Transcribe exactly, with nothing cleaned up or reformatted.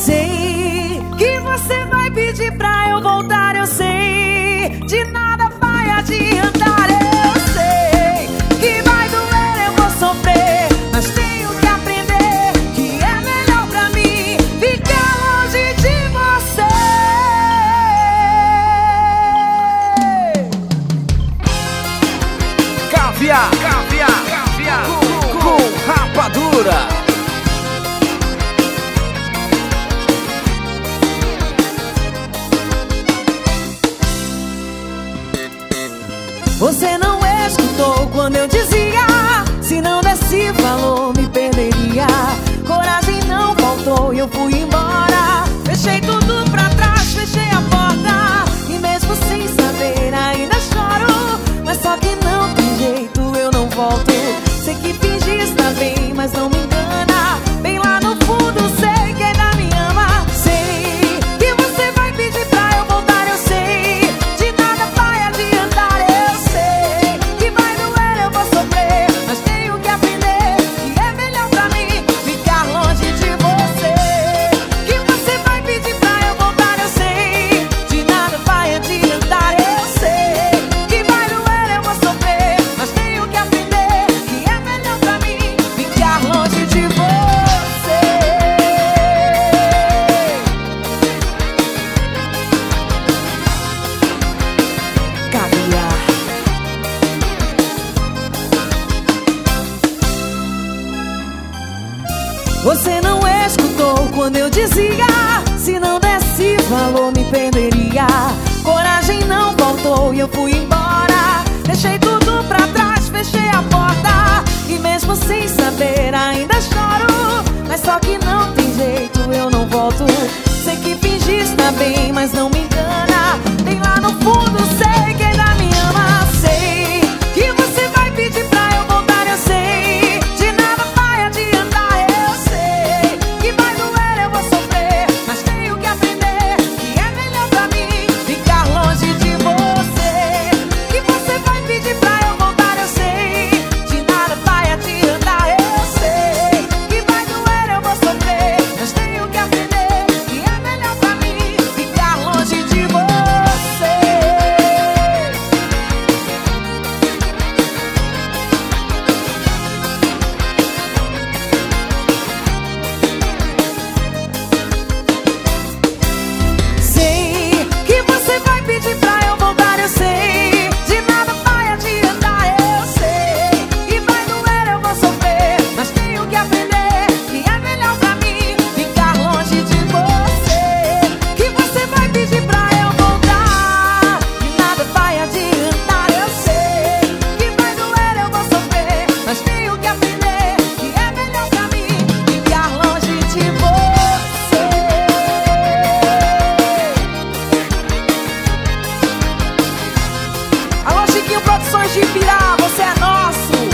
Sei que você vai pedir pra eu voltar, eu sei, de nada vai adiantar. Eu sei que vai doer, eu vou sofrer, mas tenho que aprender que é melhor pra mim ficar longe de você. Caviar, caviar, caviar com, com rapadura. Você não escutou quando eu dizia, se não desse valor me perderia. Coragem não faltou e eu fui embora. Fechei tudo pra trás, fechei a porta, e mesmo sem saber ainda choro. Mas só que não tem jeito, eu não volto. Sei que fingi estar bem, mas não me engana. Bem lá no fundo sei que ainda me ama. Sei que você vai pedir pra eu voltar, eu sei, de nada vai adiantar. Eu sei que vai doer, eu vou sofrer, mas tenho que aprender que é melhor pra mim ficar longe de você. Que você vai pedir pra eu voltar, eu sei, de nada vai adiantar. Eu sei que vai doer, eu vou sofrer, mas tenho que aprender que é melhor pra mim ficar longe de você. Caviar. Você não escutou quando eu dizia, se não desse valor me perderia. Coragem não faltou e eu fui embora. Deixei tudo pra trás, fechei a porta, e mesmo sem saber ainda choro. Mas só que não tem jeito, eu não volto. Sei que fingi estar bem, mas não me engana. Bem lá no fundo sei que ainda me ama. Sei que você vai pedir pra eu voltar, eu sei, de nada vai adiantar. Eu sei que vai doer, eu vou sofrer, mas tenho que aprender que é melhor pra mim ficar longe de você. Que você vai pedir pra eu voltar, eu sei, de nada vai adiantar. Eu sei que vai doer, eu vou sofrer, mas tenho que aprender que é melhor pra mim ficar longe de você. Sei que você vai pedir pra eu voltar, eu sei, de nada vai adiantar. Eu sei que vai doer, eu vou sofrer, mas tenho que aprender que é melhor pra mim ficar longe de você. Que você vai pedir pra eu voltar, de nada vai adiantar. Eu sei que vai doer, eu vou sofrer, mas tenho que aprender que é melhor pra mim ficar longe de você. Alô, Chiquinho Produções de Pirá, você é nosso.